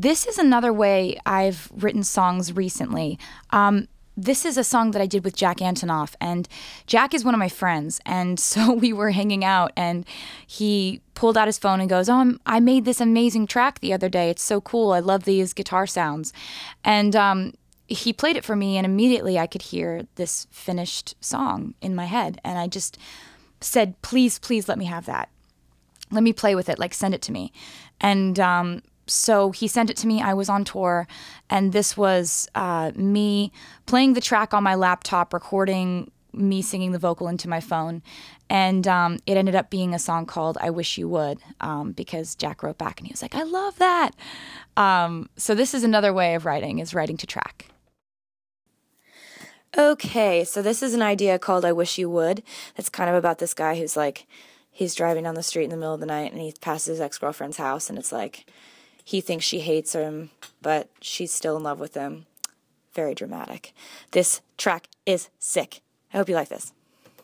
this is another way I've written songs recently. This is a song that I did with Jack Antonoff, and Jack is one of my friends, and so we were hanging out, and he pulled out his phone and goes, "Oh, I made this amazing track the other day. It's so cool. I love these guitar sounds." And he played it for me, and immediately I could hear this finished song in my head, and I just said, "Please, please let me have that. Let me play with it, like send it to me." And so he sent it to me. I was on tour, and this was me playing the track on my laptop, recording me singing the vocal into my phone. And it ended up being a song called "I Wish You Would," because Jack wrote back and he was like, "I love that." So this is another way of writing, is writing to track. Okay, so this is an idea called "I Wish You Would." It's kind of about this guy who's like, he's driving down the street in the middle of the night and he passes his ex-girlfriend's house, and it's like, he thinks she hates him, but she's still in love with him. Very dramatic. This track is sick. I hope you like this.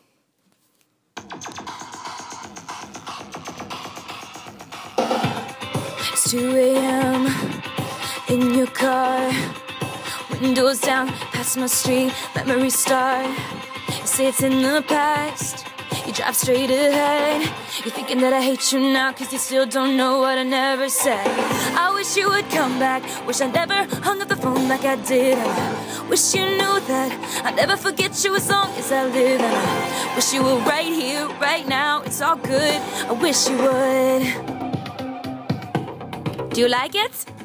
It's 2 a.m. in your car, windows down, past my street, memories start. You say it's in the past, you drive straight ahead. You're thinking that I hate you now, cause you still don't know what I never said. I wish you would come back, wish I never hung up the phone like I did. I wish you knew that I'd never forget you as long as I live. And I wish you were right here, right now, it's all good. I wish you would. Do you like it?